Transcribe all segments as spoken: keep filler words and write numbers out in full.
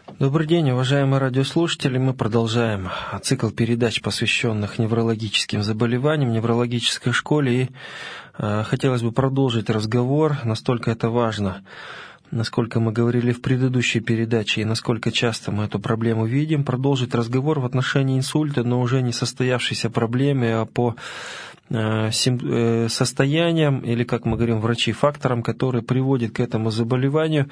Добрый день, уважаемые радиослушатели. Мы продолжаем цикл передач, посвященных неврологическим заболеваниям, неврологической школе. И э, хотелось бы продолжить разговор, настолько это важно, насколько мы говорили в предыдущей передаче и насколько часто мы эту проблему видим, продолжить разговор в отношении инсульта, но уже не состоявшейся проблемы, а по э, сим, э, состояниям, или, как мы говорим, врачи, факторам, которые приводят к этому заболеванию.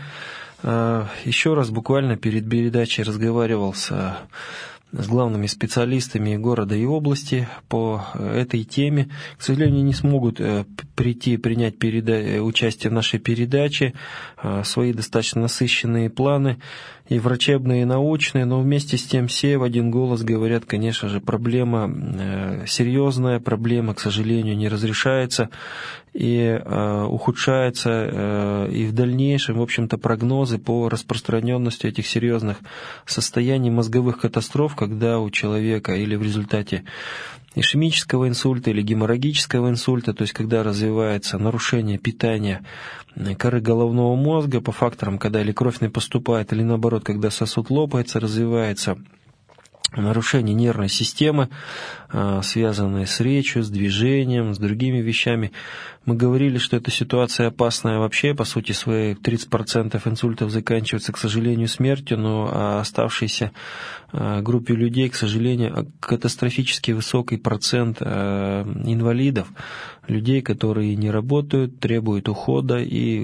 Еще раз буквально перед передачей разговаривал с, с главными специалистами города и области по этой теме. К сожалению, не смогут прийти принять переда... участие в нашей передаче, свои достаточно насыщенные планы, и врачебные, и научные, но вместе с тем все в один голос говорят, конечно же, проблема серьезная, проблема, к сожалению, не разрешается и э, ухудшается, э, и в дальнейшем, в общем-то, прогнозы по распространенности этих серьезных состояний мозговых катастроф, когда у человека или в результате ишемического инсульта или геморрагического инсульта, то есть когда развивается нарушение питания коры головного мозга по факторам, когда или кровь не поступает, или наоборот, когда сосуд лопается, развивается нарушение нервной системы, связанные с речью, с движением, с другими вещами. Мы говорили, что эта ситуация опасная вообще, по сути своей, тридцать процентов инсультов заканчиваются, к сожалению, смертью, но оставшейся группе людей, к сожалению, катастрофически высокий процент инвалидов, людей, которые не работают, требуют ухода, и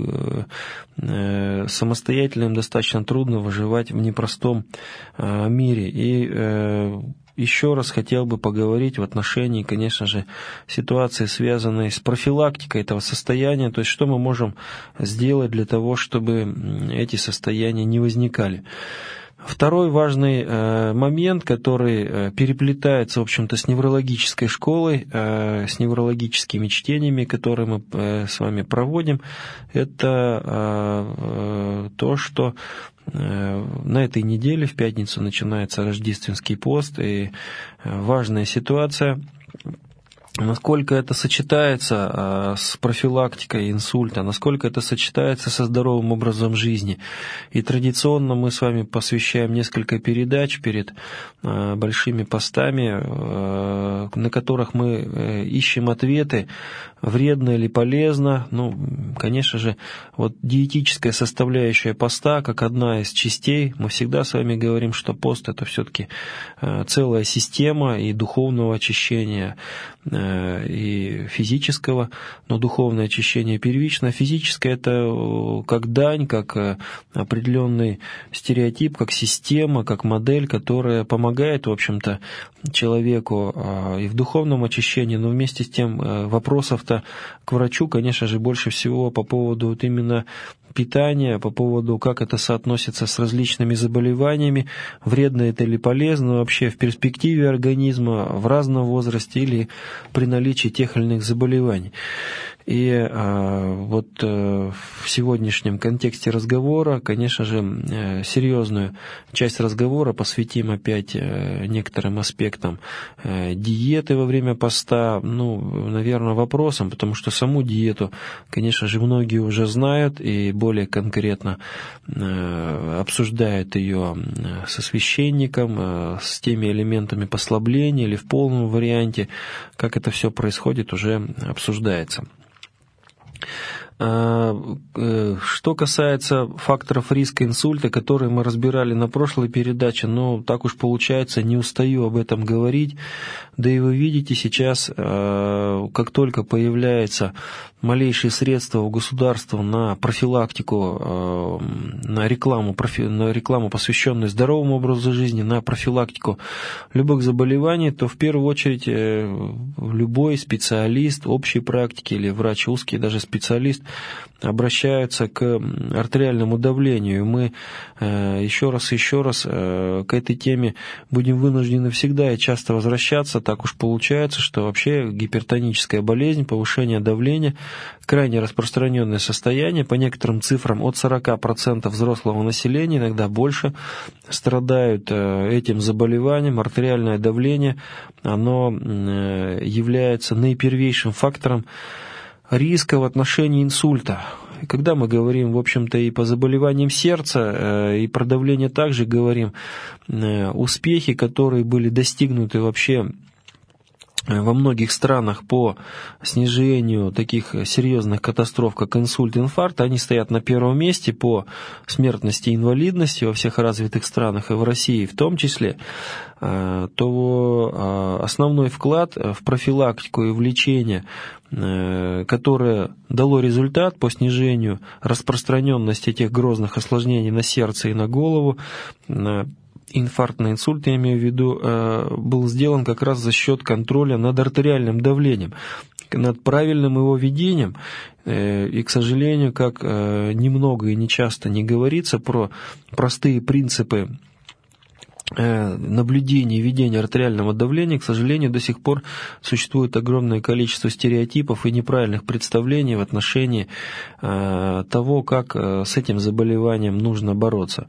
самостоятельно им достаточно трудно выживать в непростом мире. И еще раз хотел бы поговорить в отношении, конечно же, ситуации, связанной с профилактикой этого состояния, то есть что мы можем сделать для того, чтобы эти состояния не возникали. Второй важный э, момент, который э, переплетается, в общем-то, с неврологической школой, э, с неврологическими чтениями, которые мы э, с вами проводим, это э, э, то, что э, на этой неделе, в пятницу, начинается рождественский пост, и э, важная ситуация. Насколько это сочетается а, с профилактикой инсульта, насколько это сочетается со здоровым образом жизни. И традиционно мы с вами посвящаем несколько передач перед а, большими постами, а, на которых мы а, ищем ответы, вредно или полезно. Ну, конечно же, вот диетическая составляющая поста, как одна из частей, мы всегда с вами говорим, что пост — это все-таки а, целая система и духовного очищения, и физического, но духовное очищение первично. Физическое — это как дань, как определенный стереотип, как система, как модель, которая помогает, в общем-то, человеку и в духовном очищении, но вместе с тем вопросов-то к врачу, конечно же, больше всего по поводу вот именно питания, по поводу, как это соотносится с различными заболеваниями, вредно это или полезно вообще в перспективе организма, в разном возрасте или при наличии тех или иных заболеваний. И а, вот а, в сегодняшнем контексте разговора, конечно же, а, серьезную часть разговора посвятим опять а, некоторым аспектам а, диеты во время поста, ну, наверное, вопросам, потому что саму диету, конечно же, многие уже знают и более конкретно а, обсуждают ее со священником, а, с теми элементами послабления или в полном варианте, как это все происходит, уже обсуждается. Что касается факторов риска инсульта, которые мы разбирали на прошлой передаче, но так уж получается, не устаю об этом говорить. Да и вы видите сейчас, как только появляется малейшие средства у государства на профилактику, на рекламу, на рекламу, посвященную здоровому образу жизни, на профилактику любых заболеваний, то в первую очередь любой специалист общей практики или врач узкий, даже специалист, обращаются к артериальному давлению. Мы еще раз и еще раз к этой теме будем вынуждены всегда и часто возвращаться. Так уж получается, что вообще гипертоническая болезнь, повышение давления, крайне распространенное состояние. По некоторым цифрам от сорок процентов взрослого населения, иногда больше, страдают этим заболеванием. Артериальное давление, оно является наипервейшим фактором риска в отношении инсульта. Когда мы говорим, в общем-то, и по заболеваниям сердца, и про давление также говорим, успехи, которые были достигнуты вообще во многих странах по снижению таких серьезных катастроф, как инсульт, инфаркт, они стоят на первом месте по смертности и инвалидности во всех развитых странах, и в России в том числе, то основной вклад в профилактику и в лечение, которое дало результат по снижению распространенности этих грозных осложнений на сердце и на голову, на инфаркт, на инсульт, я имею в виду, был сделан как раз за счет контроля над артериальным давлением, над правильным его ведением. И, к сожалению, как немного и не часто не говорится про простые принципы наблюдения и ведения артериального давления, к сожалению, до сих пор существует огромное количество стереотипов и неправильных представлений в отношении того, как с этим заболеванием нужно бороться.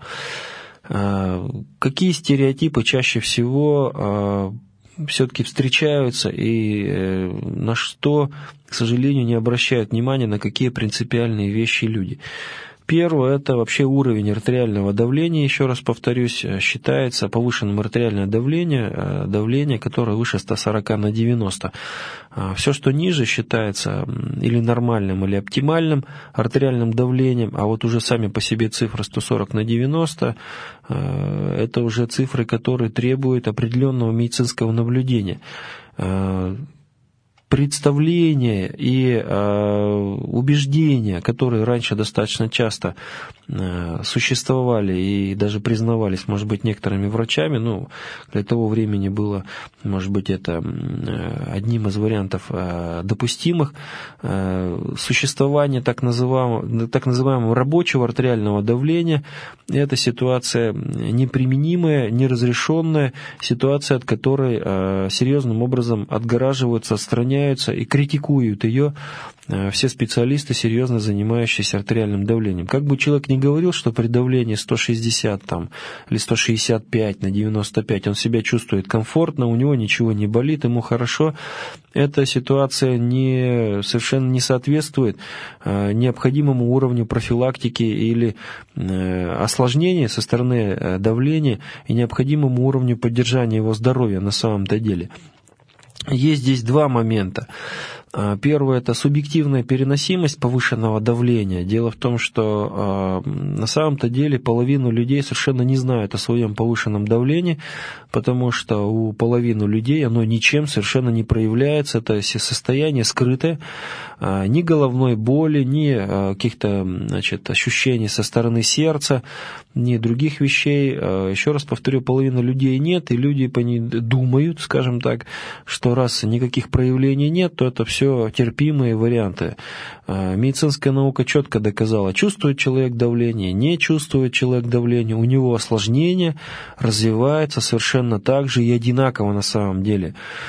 Какие стереотипы чаще всего все-таки встречаются и на что, к сожалению, не обращают внимания, на какие принципиальные вещи люди? Первое – это вообще уровень артериального давления. Еще раз повторюсь, считается повышенным артериальное давление, давление, которое выше ста сорока на девяносто. Все, что ниже, считается или нормальным, или оптимальным артериальным давлением, а вот уже сами по себе цифры сто сорок на девяносто – это уже цифры, которые требуют определенного медицинского наблюдения. Представления и э, убеждения, которые раньше достаточно часто э, существовали и даже признавались, может быть, некоторыми врачами, ну, для того времени было, может быть, это э, одним из вариантов э, допустимых, э, существование так называемого, так называемого рабочего артериального давления. Это ситуация неприменимая, неразрешенная, ситуация, от которой э, серьезным образом отгораживаются, отстраняются и критикуют ее все специалисты, серьезно занимающиеся артериальным давлением. Как бы человек ни говорил, что при давлении сто шестьдесят там, или сто шестьдесят пять на девяносто пять он себя чувствует комфортно, у него ничего не болит, ему хорошо, эта ситуация не, совершенно не соответствует необходимому уровню профилактики или осложнения со стороны давления и необходимому уровню поддержания его здоровья на самом-то деле. Есть здесь два момента. Первое – это субъективная переносимость повышенного давления. Дело в том, что э, на самом-то деле половину людей совершенно не знают о своем повышенном давлении, потому что у половины людей оно ничем совершенно не проявляется. Это состояние скрытое, э, ни головной боли, ни э, каких-то, значит, ощущений со стороны сердца, ни других вещей. Э, еще раз повторю, половины людей нет, и люди думают, скажем так, что раз никаких проявлений нет, то это все терпимые варианты. Медицинская наука четко доказала, чувствует человек давление, не чувствует человек давление, у него осложнение развивается совершенно так же и одинаково на самом деле.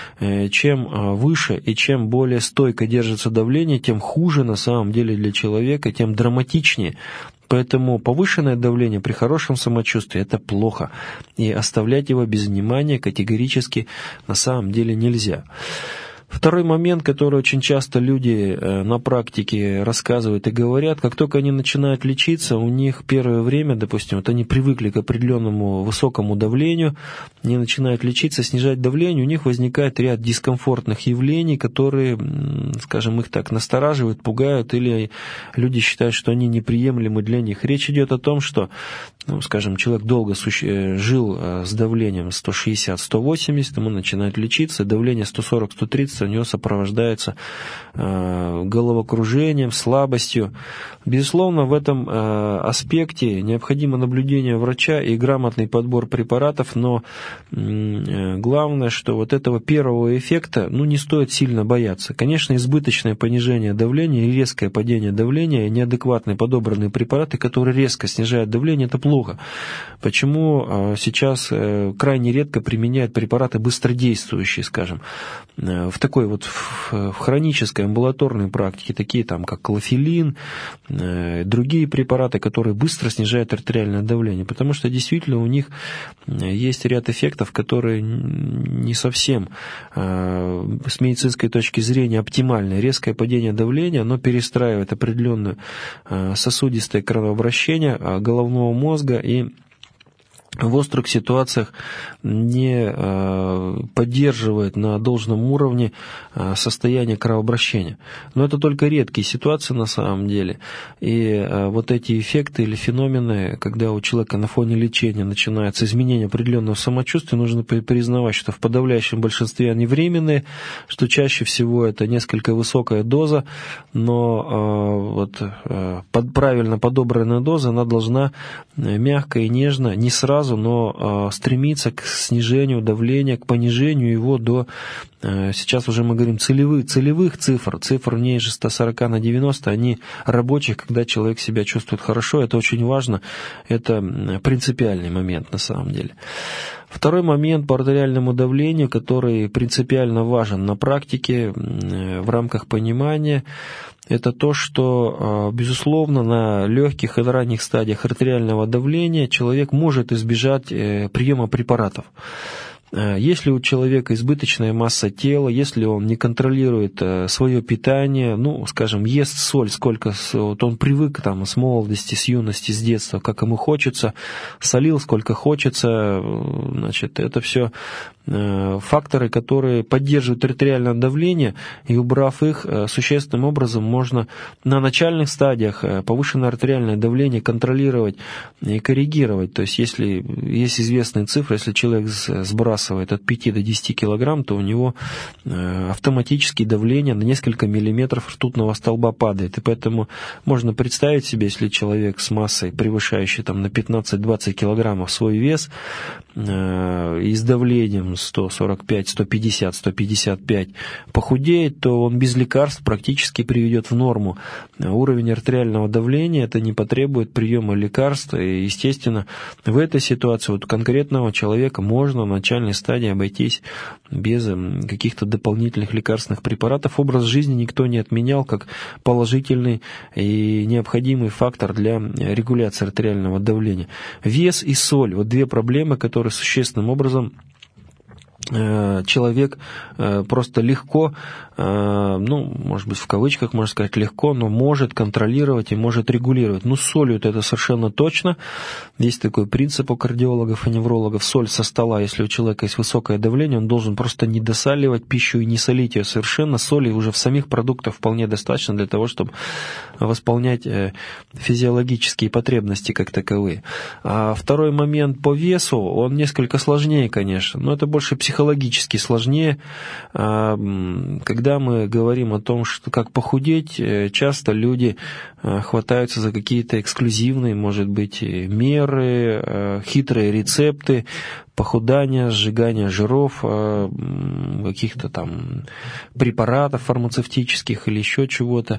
Чем выше и чем более стойко держится давление, тем хуже на самом деле для человека, тем драматичнее. Поэтому повышенное давление при хорошем самочувствии – это плохо, и оставлять его без внимания категорически на самом деле нельзя. Второй момент, который очень часто люди на практике рассказывают и говорят, как только они начинают лечиться, у них первое время, допустим, вот они привыкли к определенному высокому давлению, они начинают лечиться, снижать давление, у них возникает ряд дискомфортных явлений, которые, скажем, их так настораживают, пугают, или люди считают, что они неприемлемы для них. Речь идет о том, что, ну, скажем, человек долго суще... жил с давлением сто шестьдесят - сто восемьдесят, ему начинают лечиться, давление сто сорок - сто тридцать, у него сопровождается э, головокружением, слабостью. Безусловно, в этом э, аспекте необходимо наблюдение врача и грамотный подбор препаратов, но э, главное, что вот этого первого эффекта, ну, не стоит сильно бояться. Конечно, избыточное понижение давления и резкое падение давления, и неадекватные подобранные препараты, которые резко снижают давление, это плохо. Почему сейчас крайне редко применяют препараты быстродействующие, скажем, в такой вот в хронической амбулаторной практике, такие там, как клофелин, другие препараты, которые быстро снижают артериальное давление, потому что действительно у них есть ряд эффектов, которые не совсем с медицинской точки зрения оптимальны. Резкое падение давления, оно перестраивает определенное сосудистое кровообращение головного мозга и в острых ситуациях не поддерживает на должном уровне состояние кровообращения. Но это только редкие ситуации на самом деле. И вот эти эффекты или феномены, когда у человека на фоне лечения начинается изменение определенного самочувствия, нужно признавать, что в подавляющем большинстве они временные, что чаще всего это несколько высокая доза, но вот правильно подобранная доза, она должна мягко и нежно, не сразу, но стремиться к снижению давления, к понижению его до, сейчас уже мы говорим, целевых, целевых цифр, цифр ниже ста сорока на девяносто, они рабочих, когда человек себя чувствует хорошо, это очень важно, это принципиальный момент на самом деле. Второй момент по артериальному давлению, который принципиально важен на практике в рамках понимания, это то, что, безусловно, на легких и ранних стадиях артериального давления человек может избежать приема препаратов. Если у человека избыточная масса тела, если он не контролирует свое питание, ну, скажем, ест соль, сколько вот он привык там с молодости, с юности, с детства, как ему хочется, солил сколько хочется, значит, это все факторы, которые поддерживают артериальное давление, и убрав их, существенным образом можно на начальных стадиях повышенное артериальное давление контролировать и коррегировать. То есть, если есть известные цифры, если человек сбрасывает от пяти до десяти килограмм, то у него автоматически давление на несколько миллиметров ртутного столба падает. И поэтому можно представить себе, если человек с массой, превышающей там, на пятнадцать-двадцать килограммов свой вес, и с давлением сто сорок пять, сто пятьдесят, сто пятьдесят пять похудеет, то он без лекарств практически приведет в норму уровень артериального давления, это не потребует приема лекарств, и, естественно, в этой ситуации вот конкретного человека можно на начальной стадии обойтись без каких-то дополнительных лекарственных препаратов. Образ жизни никто не отменял как положительный и необходимый фактор для регуляции артериального давления. Вес и соль – вот две проблемы, которые существенным образом человек просто легко, ну, может быть, в кавычках можно сказать легко, но может контролировать и может регулировать. Ну, с солью это совершенно точно. Есть такой принцип у кардиологов и неврологов. Соль со стола, если у человека есть высокое давление, он должен просто не досаливать пищу и не солить ее совершенно. Соли уже в самих продуктах вполне достаточно для того, чтобы восполнять физиологические потребности как таковые. А второй момент по весу, он несколько сложнее, конечно, но это больше психологически сложнее. Когда мы говорим о том, что как похудеть, часто люди хватаются за какие-то эксклюзивные, может быть, меры, хитрые рецепты похудания, сжигания жиров, каких-то там препаратов фармацевтических или еще чего-то.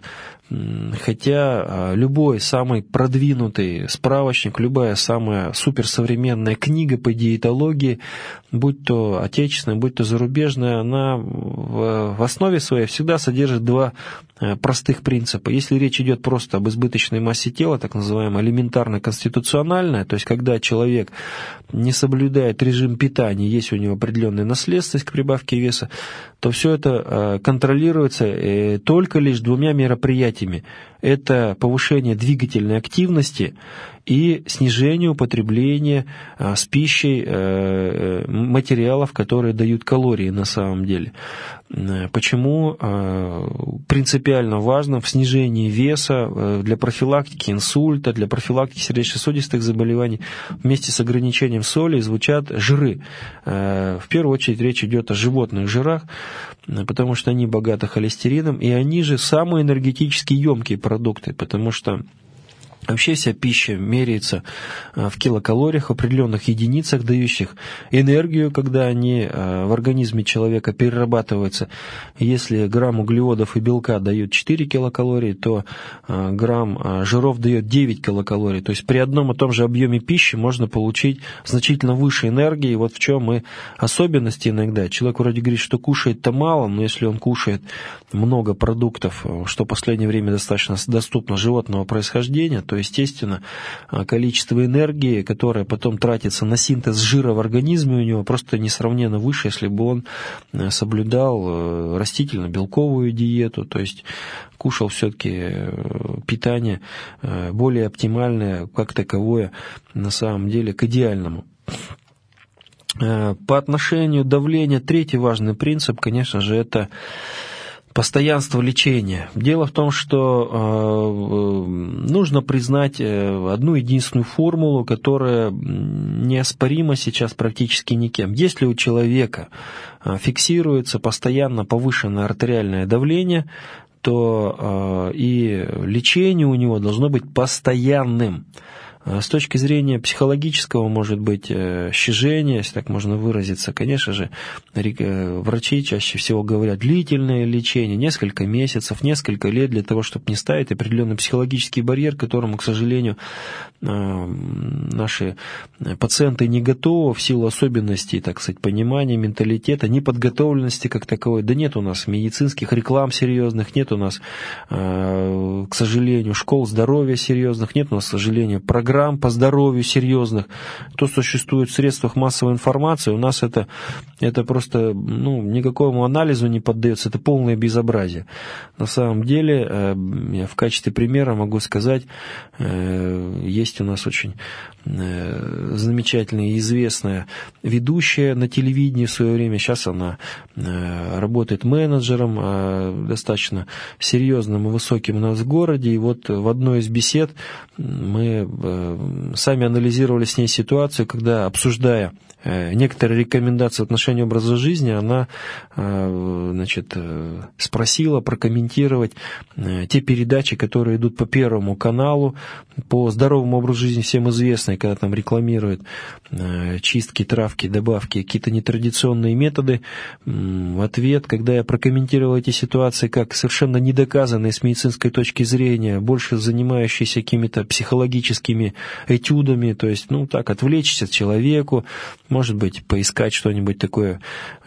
Хотя любой самый продвинутый справочник, любая самая суперсовременная книга по диетологии, будь то отечественная, будь то зарубежная, она в основе своей всегда содержит два простых принципа. Если речь идет просто об избыточной массе тела, так называемая элементарно-конституциональная, то есть когда человек не соблюдает режим питания, есть у него определенная наследственность к прибавке веса, то все это контролируется только лишь двумя мероприятиями. Это повышение двигательной активности и снижение употребления с пищей материалов, которые дают калории на самом деле. Почему принципиально важно в снижении веса для профилактики инсульта, для профилактики сердечно-сосудистых заболеваний вместе с ограничением соли звучат жиры. В первую очередь речь идет о животных жирах, потому что они богаты холестерином, и они же самые энергетически емкие продукты, потому что Вообще вся пища меряется в килокалориях, в определенных единицах, дающих энергию, когда они в организме человека перерабатываются. Если грамм углеводов и белка дают четыре килокалории, то грамм жиров дает девять килокалорий. То есть при одном и том же объеме пищи можно получить значительно выше энергии. И вот в чем и особенности иногда. Человек вроде говорит, что кушает-то мало, но если он кушает много продуктов, что в последнее время достаточно доступно, животного происхождения, то естественно, количество энергии, которое потом тратится на синтез жира в организме, у него просто несравненно выше, если бы он соблюдал растительно-белковую диету, то есть кушал все-таки питание более оптимальное, как таковое, на самом деле, к идеальному. По отношению давления, третий важный принцип, конечно же, это постоянство лечения. Дело в том, что э, нужно признать одну единственную формулу, которая неоспорима сейчас практически никем. Если у человека фиксируется постоянно повышенное артериальное давление, то э, и лечение у него должно быть постоянным. С точки зрения психологического, может быть, щажения, если так можно выразиться, конечно же, врачи чаще всего говорят длительное лечение, несколько месяцев, несколько лет для того, чтобы не ставить определенный психологический барьер, к которому, к сожалению, наши пациенты не готовы в силу особенностей, так сказать, понимания, менталитета, неподготовленности как таковой. Да нет у нас медицинских реклам серьезных, нет у нас, к сожалению, школ здоровья серьезных, нет у нас, к сожалению, программ по здоровью серьезных. То существует в средствах массовой информации, у нас это, это просто ну, никакому анализу не поддается, это полное безобразие. На самом деле, я в качестве примера могу сказать, есть у нас очень замечательная и известная ведущая на телевидении в свое время, сейчас она работает менеджером, достаточно серьезным и высоким у нас в городе, и вот в одной из бесед мы сами анализировали с ней ситуацию, когда, обсуждая некоторые рекомендации в отношении образа жизни, она значит, спросила прокомментировать те передачи, которые идут по Первому каналу, по здоровому образу жизни всем известные, когда там рекламируют чистки, травки, добавки, какие-то нетрадиционные методы. В ответ, когда я прокомментировал эти ситуации как совершенно недоказанные с медицинской точки зрения, больше занимающиеся какими-то психологическими этюдами, то есть, ну, так, отвлечься человеку, может быть, поискать что-нибудь такое,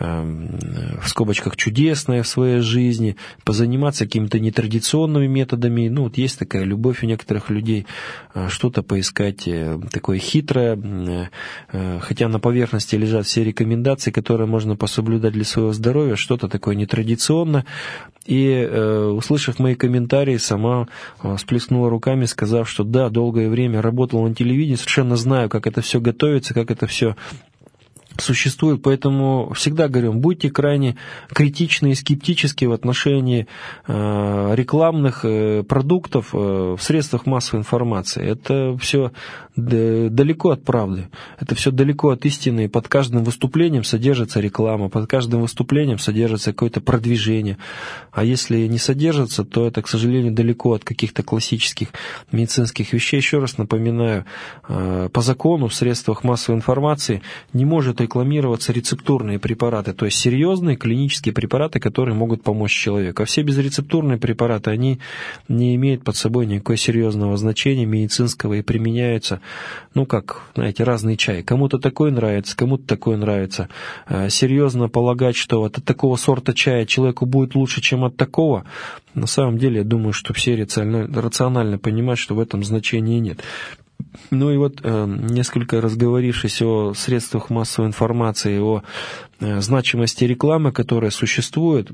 э, в скобочках, чудесное в своей жизни, позаниматься какими-то нетрадиционными методами. Ну, вот есть такая любовь у некоторых людей, э, что-то поискать э, такое хитрое, э, хотя на поверхности лежат все рекомендации, которые можно пособлюдать для своего здоровья, что-то такое нетрадиционное. И, э, услышав мои комментарии, сама э, всплеснула руками, сказав, что да, долгое время работала на телевидении, совершенно знаю, как это все готовится, как это все существует, поэтому всегда говорю, будьте крайне критичны и скептически в отношении э, рекламных э, продуктов э, в средствах массовой информации. Это все д- далеко от правды, это все далеко от истины, и под каждым выступлением содержится реклама, под каждым выступлением содержится какое-то продвижение, а если не содержится, то это, к сожалению, далеко от каких-то классических медицинских вещей. Еще раз напоминаю, э, по закону в средствах массовой информации не может рекламироваться рецептурные препараты, то есть серьезные клинические препараты, которые могут помочь человеку. А все безрецептурные препараты, они не имеют под собой никакого серьезного значения медицинского и применяются, ну, как, знаете, разный чай. Кому-то такой нравится, кому-то такой нравится. Серьезно полагать, что от такого сорта чая человеку будет лучше, чем от такого, на самом деле, я думаю, что все рационально, рационально понимают, что в этом значения нет. Ну и вот, э, несколько разговорившись о средствах массовой информации, о э, значимости рекламы, которая существует,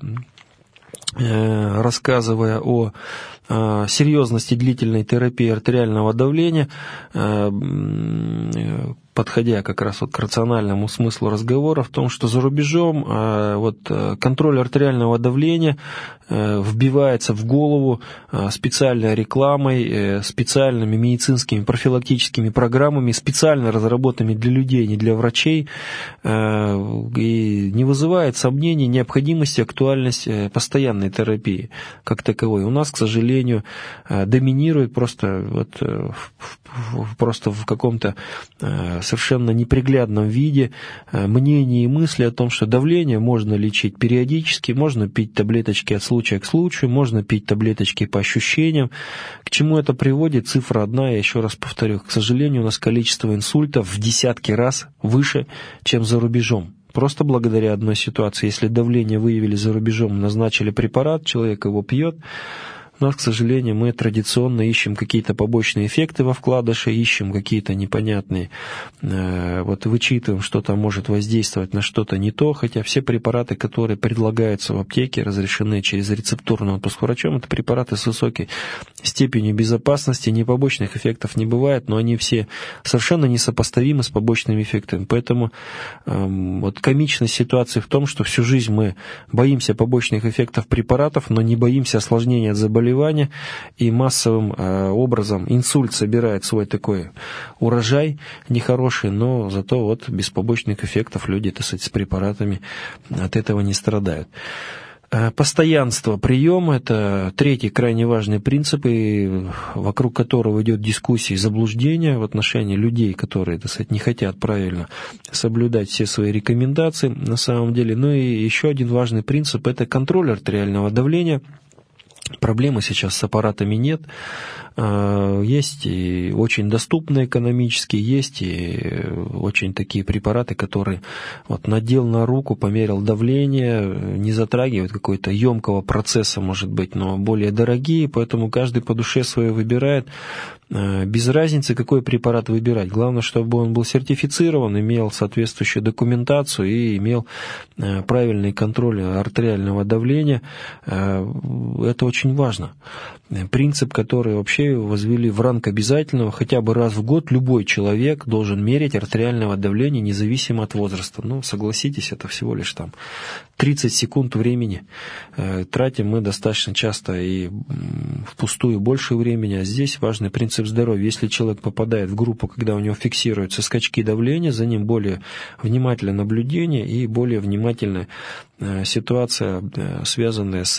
э, рассказывая о э, серьезности длительной терапии артериального давления, э, подходя как раз вот к рациональному смыслу разговора, в том, что за рубежом вот контроль артериального давления вбивается в голову специальной рекламой, специальными медицинскими профилактическими программами, специально разработанными для людей, не для врачей, и не вызывает сомнений необходимость и актуальность постоянной терапии как таковой. У нас, к сожалению, доминирует просто, вот, просто в каком-то совершенно неприглядном виде мнение и мысли о том, что давление можно лечить периодически, можно пить таблеточки от случая к случаю, можно пить таблеточки по ощущениям. К чему это приводит? Цифра одна, я еще раз повторю. К сожалению, у нас количество инсультов в десятки раз выше, чем за рубежом. Просто благодаря одной ситуации. Если давление выявили за рубежом, назначили препарат, человек его пьет. У нас, к сожалению, мы традиционно ищем какие-то побочные эффекты во вкладыше, ищем какие-то непонятные, э, вот вычитываем, что там может воздействовать на что-то не то, хотя все препараты, которые предлагаются в аптеке, разрешены через рецептурный отпуск врачом, это препараты с высокой степенью безопасности, ни побочных эффектов не бывает, но они все совершенно несопоставимы с побочными эффектами. Поэтому э, вот комичность ситуации в том, что всю жизнь мы боимся побочных эффектов препаратов, но не боимся осложнения от заболевания, и массовым э, образом инсульт собирает свой такой урожай нехороший, но зато вот без побочных эффектов люди, так сказать, с препаратами от этого не страдают. Постоянство приема – это третий крайне важный принцип, и вокруг которого идет дискуссия и заблуждение в отношении людей, которые, так сказать, не хотят правильно соблюдать все свои рекомендации на самом деле. Ну и еще один важный принцип – это контроль артериального давления. Проблемы сейчас с аппаратами нет. Есть и очень доступные экономически, есть и очень такие препараты, которые вот надел на руку, померил давление, не затрагивают какого-то емкого процесса, может быть, но более дорогие, поэтому каждый по душе свое выбирает. Без разницы, какой препарат выбирать. Главное, чтобы он был сертифицирован, имел соответствующую документацию и имел правильный контроль артериального давления. Это очень важно. Принцип, который вообще возвели в ранг обязательного, хотя бы раз в год любой человек должен мерить артериальное давление независимо от возраста. Ну, согласитесь, это всего лишь там тридцать секунд времени. Тратим мы достаточно часто и впустую больше времени, а здесь важный принцип здоровья. Если человек попадает в группу, когда у него фиксируются скачки давления, за ним более внимательное наблюдение и более внимательная ситуация, связанная с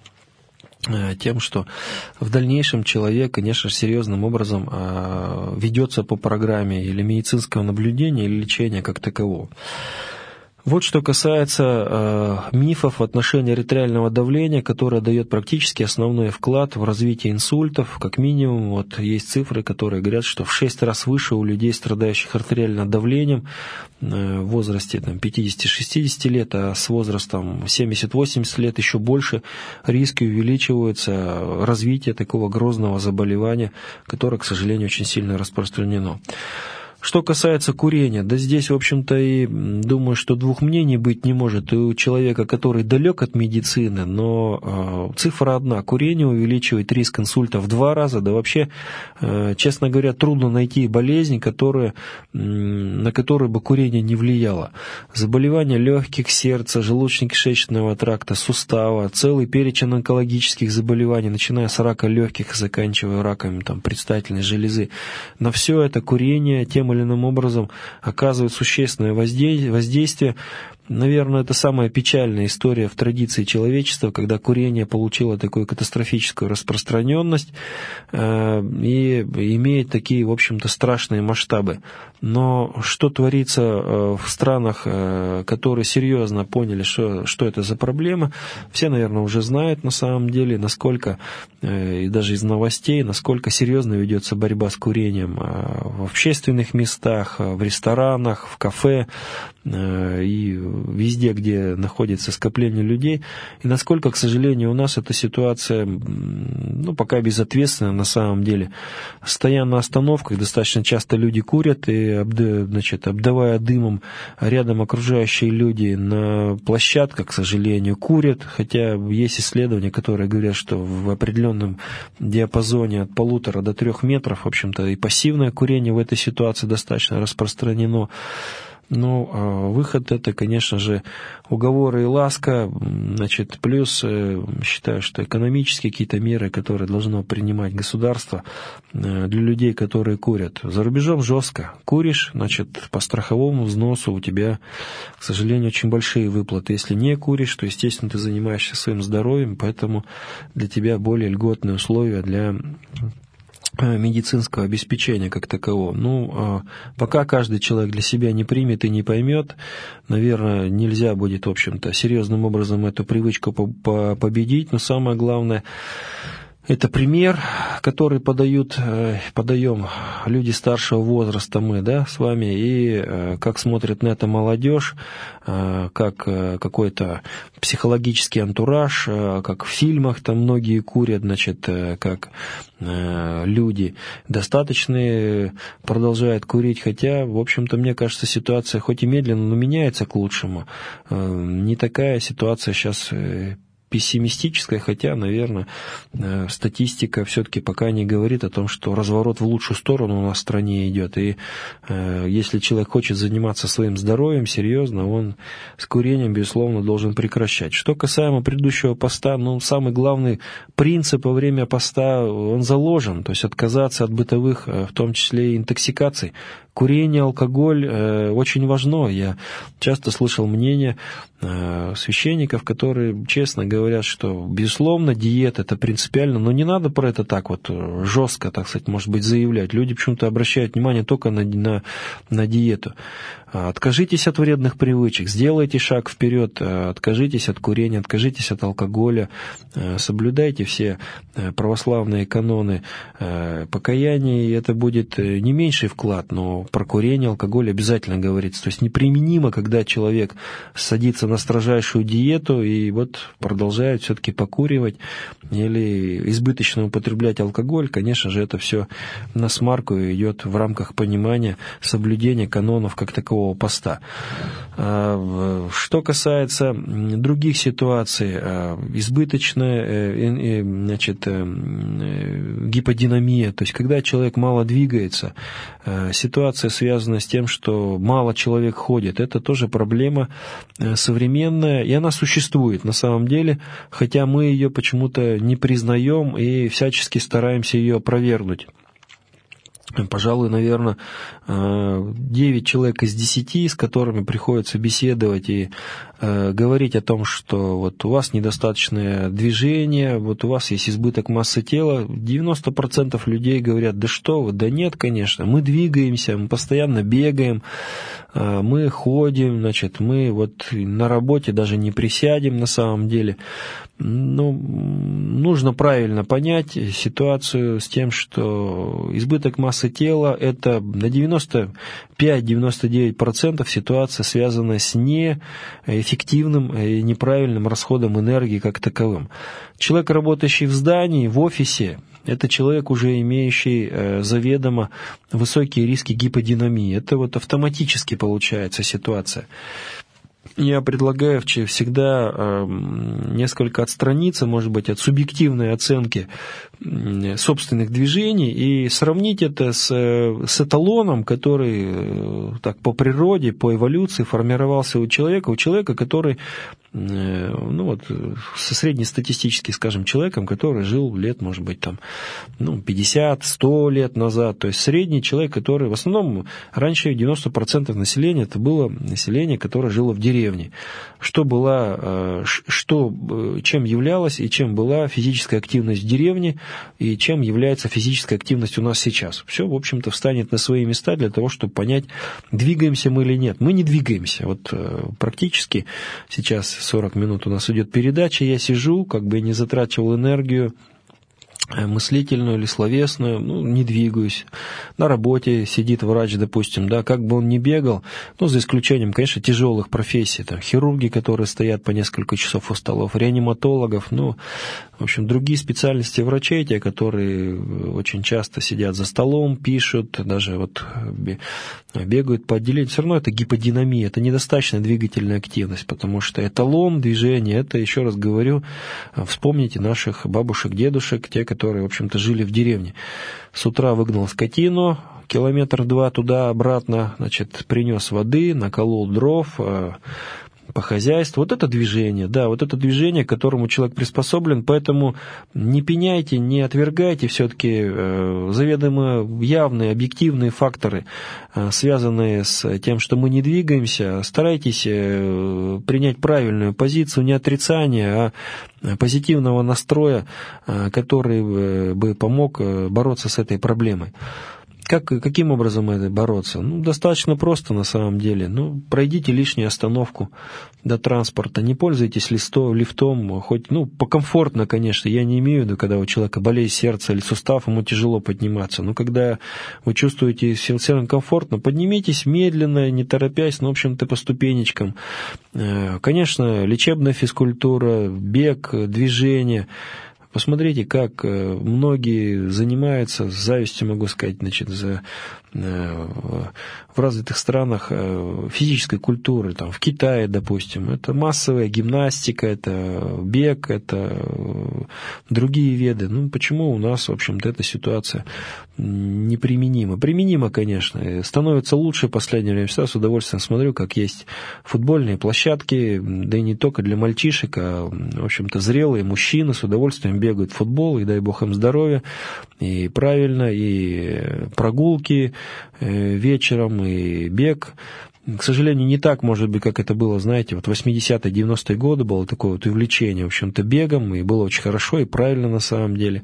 тем, что в дальнейшем человек, конечно, серьезным образом ведется по программе или медицинского наблюдения, или лечения как такового. Вот что касается э, мифов в отношении артериального давления, которое дает практически основной вклад в развитие инсультов. Как минимум, вот есть цифры, которые говорят, что в шесть раз выше у людей, страдающих артериальным давлением, э, в возрасте там, пятьдесят-шестьдесят лет, а с возрастом семьдесят-восемьдесят лет еще больше риски увеличиваются развития такого грозного заболевания, которое, к сожалению, очень сильно распространено. Что касается курения, да здесь, в общем-то, и думаю, что двух мнений быть не может. И у человека, который далек от медицины, но э, цифра одна. Курение увеличивает риск инсульта в два раза. Да вообще, э, честно говоря, трудно найти болезнь, которая, э, на которую бы курение не влияло. Заболевания легких, сердца, желудочно-кишечного тракта, сустава, целый перечень онкологических заболеваний, начиная с рака легких и заканчивая раком там, предстательной железы. На все это курение тем или иным образом оказывает существенное воздействие. Наверное, это самая печальная история в традиции человечества, когда курение получило такую катастрофическую распространенность э, и имеет такие, в общем-то, страшные масштабы. Но что творится э, в странах, э, которые серьезно поняли, что, что это за проблема, все, наверное, уже знают на самом деле, насколько, э, и даже из новостей, насколько серьезно ведется борьба с курением э, в общественных местах, в ресторанах, в кафе. и везде, где находится скопление людей. И насколько, к сожалению, у нас эта ситуация, ну, пока безответственная на самом деле. Стоя на остановках, достаточно часто люди курят, и, значит, обдавая дымом рядом окружающие люди на площадках, к сожалению, курят, хотя есть исследования, которые говорят, что в определенном диапазоне от полутора до трех метров, в общем-то, и пассивное курение в этой ситуации достаточно распространено. Ну, выход это, конечно же, уговоры и ласка, значит, плюс считаю, что экономические какие-то меры, которые должно принимать государство для людей, которые курят. За рубежом жестко. Куришь, значит, по страховому взносу у тебя, к сожалению, очень большие выплаты. Если не куришь, то, естественно, ты занимаешься своим здоровьем, поэтому для тебя более льготные условия для медицинского обеспечения как такового. Ну, пока каждый человек для себя не примет и не поймет, наверное, нельзя будет, в общем-то, серьезным образом эту привычку победить, но самое главное, это пример, который подают, подаем люди старшего возраста, мы, да, с вами, и как смотрит на это молодежь, как какой-то психологический антураж, как в фильмах там многие курят, значит, как люди достаточные продолжают курить, хотя, в общем-то, мне кажется, ситуация хоть и медленно, но меняется к лучшему. Не такая ситуация сейчас пессимистическая, хотя, наверное, статистика все-таки пока не говорит о том, что разворот в лучшую сторону у нас в стране идет. И э, если человек хочет заниматься своим здоровьем серьезно, он с курением, безусловно, должен прекращать. Что касаемо предыдущего поста, ну, самый главный принцип во время поста, он заложен, то есть отказаться от бытовых, в том числе и интоксикаций. Курение, алкоголь э, очень важно. Я часто слышал мнение э, священников, которые честно говорят, что, безусловно, диета – это принципиально, но не надо про это так вот жестко, так сказать, может быть, заявлять. Люди почему-то обращают внимание только на, на, на диету. Откажитесь от вредных привычек, сделайте шаг вперед, откажитесь от курения, откажитесь от алкоголя, соблюдайте все православные каноны покаяния, и это будет не меньший вклад, но про курение, алкоголь обязательно говорится. То есть неприменимо, когда человек садится на строжайшую диету и вот продолжает все-таки покуривать или избыточно употреблять алкоголь, конечно же, это все на смарку идет в рамках понимания соблюдения канонов как такового поста. Что касается других ситуаций, избыточная, значит, гиподинамия, то есть когда человек мало двигается, ситуация связана с тем, что мало человек ходит, это тоже проблема современная, и она существует на самом деле, хотя мы ее почему-то не признаем и всячески стараемся ее опровергнуть. Пожалуй, наверное, девять человек из десяти, с которыми приходится беседовать и говорить о том, что вот у вас недостаточное движение, вот у вас есть избыток массы тела, девяносто процентов людей говорят: да что вы, да нет, конечно, мы двигаемся, мы постоянно бегаем, мы ходим, значит, мы вот на работе даже не присядем на самом деле. Ну, нужно правильно понять ситуацию с тем, что избыток массы тела – это на девяносто пять - девяносто девять процентов ситуация, связанная с неэффективным и неправильным расходом энергии как таковым. Человек, работающий в здании, в офисе, это человек, уже имеющий э, заведомо высокие риски гиподинамии. Это вот автоматически получается ситуация. Я предлагаю всегда э, несколько отстраниться, может быть, от субъективной оценки э, собственных движений и сравнить это с, с эталоном, который э, так по природе, по эволюции формировался у человека, у человека, который, э, ну вот, со среднестатистически, скажем, человеком, который жил лет, может быть, там, ну, пятьдесят - сто лет назад. То есть средний человек, который, в основном, раньше девяносто процентов населения, это было население, которое жило в деревне. Что была, что, чем являлась и чем была физическая активность в деревне, и чем является физическая активность у нас сейчас. Все, в общем-то, встанет на свои места для того, чтобы понять, двигаемся мы или нет. Мы не двигаемся. Вот практически сейчас сорок минут у нас идет передача, я сижу, как бы не затрачивал энергию, мыслительную или словесную, ну, не двигаюсь. На работе сидит врач, допустим, да, как бы он ни бегал, ну, за исключением, конечно, тяжелых профессий, там, хирурги, которые стоят по несколько часов у столов, реаниматологов, ну, в общем, другие специальности врачей, те, которые очень часто сидят за столом, пишут, даже вот бегают по отделению, все равно это гиподинамия, это недостаточная двигательная активность, потому что эталон движения, это, еще раз говорю, вспомните наших бабушек, дедушек, те, которые, в общем-то, жили в деревне. С утра выгнал скотину, километр-два туда-обратно, значит, принес воды, наколол дров, по хозяйству. Вот это движение, да, вот это движение, к которому человек приспособлен, поэтому не пеняйте, не отвергайте все-таки э, заведомо явные, объективные факторы, э, связанные с тем, что мы не двигаемся. Старайтесь э, принять правильную позицию, не отрицания, а позитивного настроя, э, который э, бы помог э, бороться с этой проблемой. Как, каким образом это бороться? Ну, достаточно просто на самом деле. Ну, пройдите лишнюю остановку до транспорта, не пользуйтесь листо, лифтом, хоть, ну, покомфортно, конечно. Я не имею в виду, когда у человека болеет сердце или сустав, ему тяжело подниматься. Но когда вы чувствуете себя комфортно, поднимитесь медленно, не торопясь, ну, в общем-то, по ступенечкам. Конечно, лечебная физкультура, бег, движение. Посмотрите, как многие занимаются, с завистью могу сказать, значит, за, в развитых странах физической культуры, там, в Китае, допустим, это массовая гимнастика, это бег, это другие виды. Ну, почему у нас, в общем-то, эта ситуация неприменима? Применима, конечно, становится лучше в последнее время. Всегда с удовольствием смотрю, как есть футбольные площадки, да и не только для мальчишек, а, в общем-то, зрелые мужчины с удовольствием бегают в футбол, и дай бог им здоровья, и правильно, и прогулки вечером, и бег. К сожалению, не так, может быть, как это было, знаете, вот в восьмидесятые, девяностые годы было такое вот увлечение, в общем-то, бегом, и было очень хорошо и правильно на самом деле.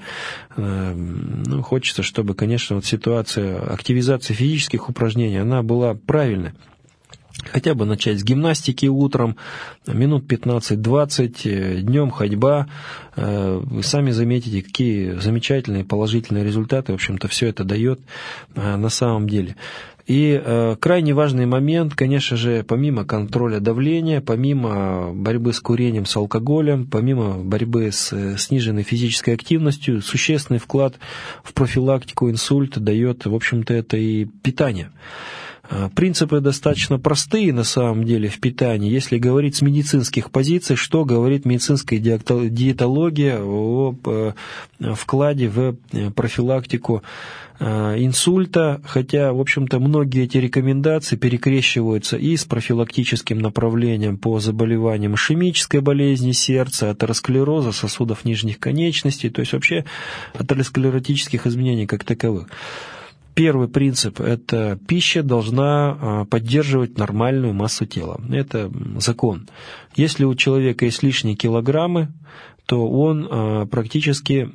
Ну, хочется, чтобы, конечно, вот ситуация активизации физических упражнений, она была правильной. Хотя бы начать с гимнастики утром, минут пятнадцать-двадцать, днем ходьба. Вы сами заметите, какие замечательные положительные результаты, в общем-то, все это дает на самом деле. И э, крайне важный момент, конечно же, помимо контроля давления, помимо борьбы с курением, с алкоголем, помимо борьбы с э, сниженной физической активностью, существенный вклад в профилактику инсульта дает, в общем-то, это и питание. Принципы достаточно простые на самом деле в питании. Если говорить с медицинских позиций, что говорит медицинская диетология о вкладе в профилактику инсульта, хотя, в общем-то, многие эти рекомендации перекрещиваются и с профилактическим направлением по заболеваниям ишемической болезни сердца, атеросклероза, сосудов нижних конечностей, то есть вообще атеросклеротических изменений как таковых. Первый принцип – это пища должна поддерживать нормальную массу тела. Это закон. Если у человека есть лишние килограммы, то он практически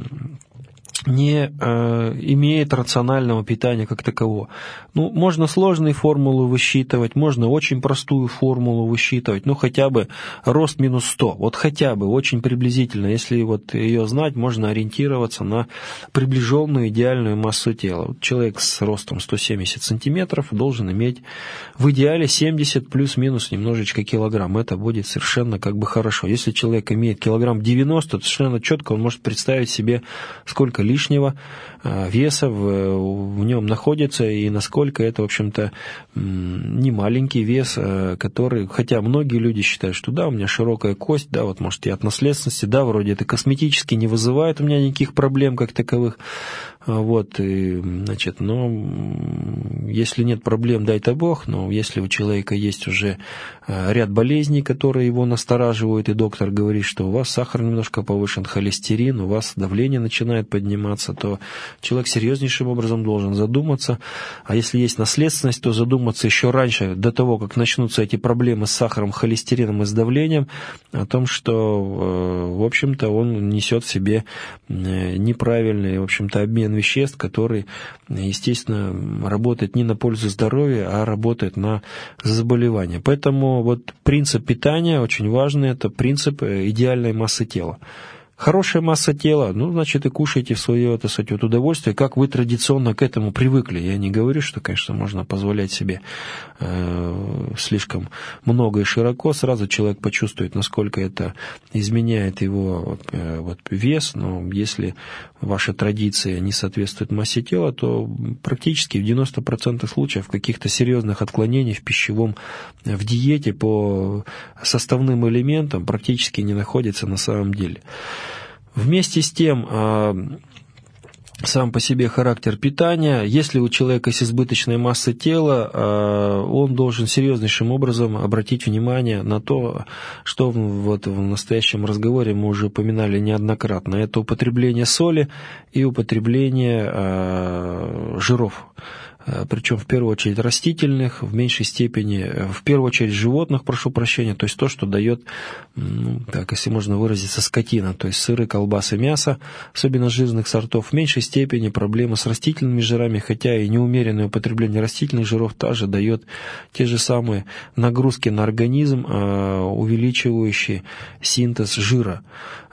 не э, имеет рационального питания как такового. Ну, можно сложные формулы высчитывать, можно очень простую формулу высчитывать, ну, хотя бы рост минус сто, вот хотя бы, очень приблизительно, если вот ее знать, можно ориентироваться на приближенную идеальную массу тела. Вот человек с ростом сто семьдесят сантиметров должен иметь в идеале семьдесят плюс-минус немножечко килограмм, это будет совершенно как бы хорошо. Если человек имеет килограмм девяносто, то совершенно четко он может представить себе, сколько лишнего веса в, в нем находится и насколько это, в общем-то, не маленький вес, который, хотя многие люди считают, что да, у меня широкая кость, да, вот может и от наследственности, да, вроде это косметически не вызывает у меня никаких проблем как таковых, вот, и, значит, но если нет проблем, дай-то Бог, но если у человека есть уже ряд болезней, которые его настораживают, и доктор говорит, что у вас сахар немножко повышен, холестерин, у вас давление начинает подниматься, то человек серьезнейшим образом должен задуматься. А если есть наследственность, то задуматься еще раньше, до того, как начнутся эти проблемы с сахаром, холестерином и с давлением, о том, что, в общем-то, он несет в себе неправильный, в общем-то, обмен веществ, который, естественно, работает не на пользу здоровья, а работает на заболевания. Поэтому вот принцип питания очень важный, это принцип идеальной массы тела. Хорошая масса тела, ну, значит, и кушайте в свое, так сказать, вот удовольствие, как вы традиционно к этому привыкли. Я не говорю, что, конечно, можно позволять себе э, слишком много и широко. Сразу человек почувствует, насколько это изменяет его э, вот, вес. Но если ваша традиция не соответствует массе тела, то практически в девяноста процентах случаев каких-то серьезных отклонений в пищевом, в диете по составным элементам практически не находится на самом деле. Вместе с тем, сам по себе характер питания, если у человека есть избыточная масса тела, он должен серьезнейшим образом обратить внимание на то, что вот в настоящем разговоре мы уже упоминали неоднократно. Это употребление соли и употребление жиров. Причем в первую очередь растительных, в меньшей степени, в первую очередь животных, прошу прощения, то есть то, что дает, ну, так, если можно выразиться, скотина, то есть сыры, колбасы, мясо, особенно жирных сортов, в меньшей степени проблемы с растительными жирами, хотя и неумеренное употребление растительных жиров также дает те же самые нагрузки на организм, увеличивающие синтез жира.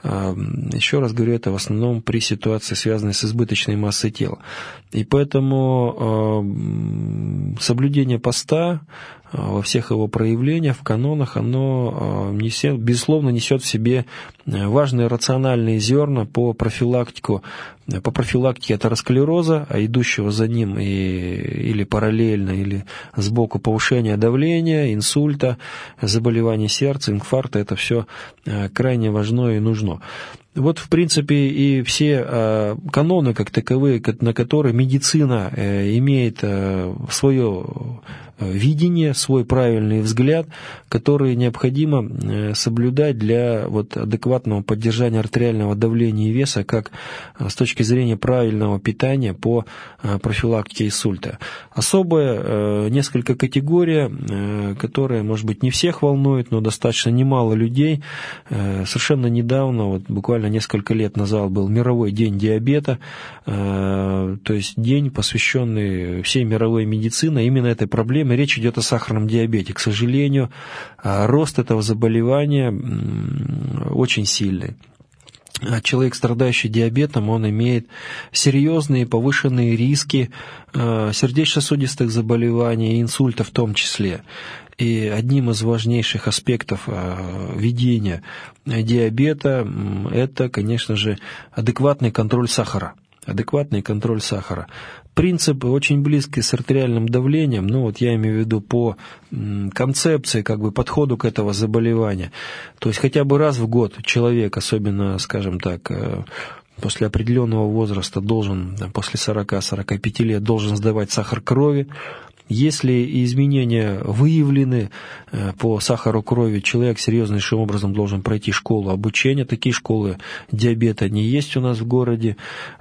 Еще раз говорю, это в основном при ситуации, связанной с избыточной массой тела. И поэтому соблюдение поста во всех его проявлениях, в канонах, оно несет, безусловно, несет в себе важные рациональные зерна по профилактику, по профилактике атеросклероза, а идущего за ним и, или параллельно, или сбоку повышения давления, инсульта, заболевания сердца, инфаркта. Это все крайне важно и нужно. Вот, в принципе, и все э, каноны, как таковые, на которые медицина э, имеет э, свое видение, свой правильный взгляд, который необходимо э, соблюдать для вот, адекватного поддержания артериального давления и веса, как э, с точки зрения правильного питания по э, профилактике инсульта. Особая э, несколько категорий, э, которые, может быть, не всех волнуют, но достаточно немало людей. Э, совершенно недавно, вот, буквально несколько лет назад был мировой день диабета, то есть день, посвященный всей мировой медицине именно этой проблеме. Речь идет о сахарном диабете. К сожалению, рост этого заболевания очень сильный. Человек, страдающий диабетом, он имеет серьезные повышенные риски сердечно-сосудистых заболеваний, инсульта в том числе. И одним из важнейших аспектов ведения диабета – это, конечно же, адекватный контроль сахара. Адекватный контроль сахара. Принцип очень близкий с артериальным давлением, ну вот я имею в виду по концепции, как бы подходу к этому заболеванию. То есть хотя бы раз в год человек, особенно, скажем так, после определенного возраста должен, после сорока-сорока пяти лет, должен сдавать сахар крови. Если изменения выявлены по сахару крови, человек серьезнейшим образом должен пройти школу обучения. Такие школы диабета не есть у нас в городе,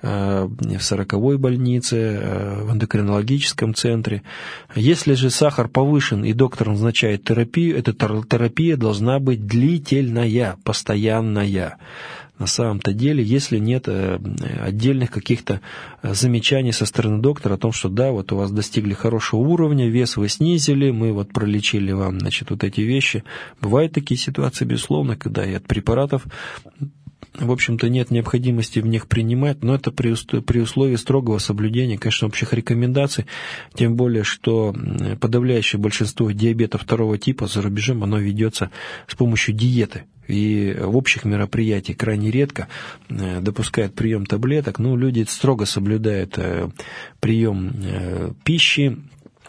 в сороковой больнице, в эндокринологическом центре. Если же сахар повышен и доктор назначает терапию, эта терапия должна быть длительная, постоянная. На самом-то деле, если нет отдельных каких-то замечаний со стороны доктора о том, что да, вот у вас достигли хорошего уровня, вес вы снизили, мы вот пролечили вам, значит, вот эти вещи. Бывают такие ситуации, безусловно, когда и от препаратов, в общем-то, нет необходимости в них принимать, но это при условии строгого соблюдения, конечно, общих рекомендаций, тем более, что подавляющее большинство диабета второго типа за рубежом, оно ведется с помощью диеты. И в общих мероприятиях крайне редко допускают прием таблеток, но люди строго соблюдают прием пищи,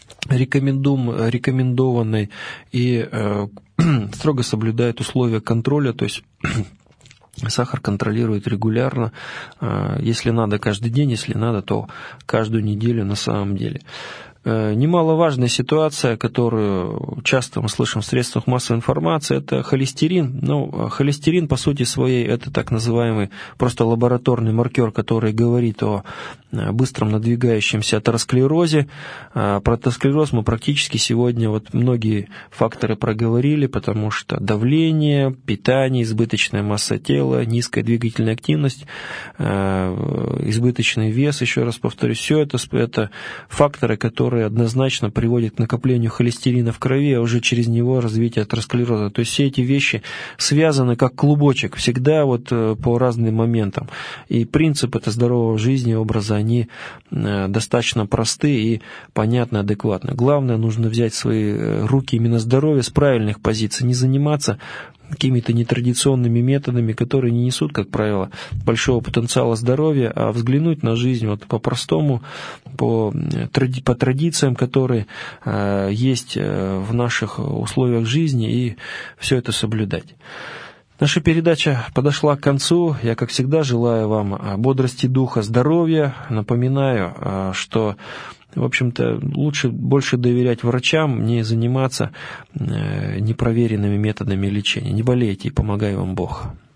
рекомендованной, и строго соблюдают условия контроля, то есть сахар контролирует регулярно, если надо каждый день, если надо, то каждую неделю на самом деле. Немаловажная ситуация, которую часто мы слышим в средствах массовой информации, это холестерин. Ну, холестерин, по сути своей, это так называемый просто лабораторный маркер, который говорит о быстром надвигающемся атеросклерозе. Про атеросклероз мы практически сегодня вот многие факторы проговорили, потому что давление, питание, избыточная масса тела, низкая двигательная активность, избыточный вес, еще раз повторюсь, все это, это факторы, которые который однозначно приводит к накоплению холестерина в крови, а уже через него развитие атеросклероза. То есть все эти вещи связаны как клубочек, всегда вот по разным моментам. И принцип это здорового жизни, образа, они достаточно просты и понятны, адекватны. Главное, нужно взять в свои руки именно здоровье с правильных позиций, не заниматься какими-то нетрадиционными методами, которые не несут, как правило, большого потенциала здоровья, а взглянуть на жизнь вот по-простому, по, по традициям, которые э, есть в наших условиях жизни, и все это соблюдать. Наша передача подошла к концу. Я, как всегда, желаю вам бодрости духа, здоровья. Напоминаю, что, в общем-то, лучше больше доверять врачам, не заниматься непроверенными методами лечения. Не болейте, и помогай вам Бог.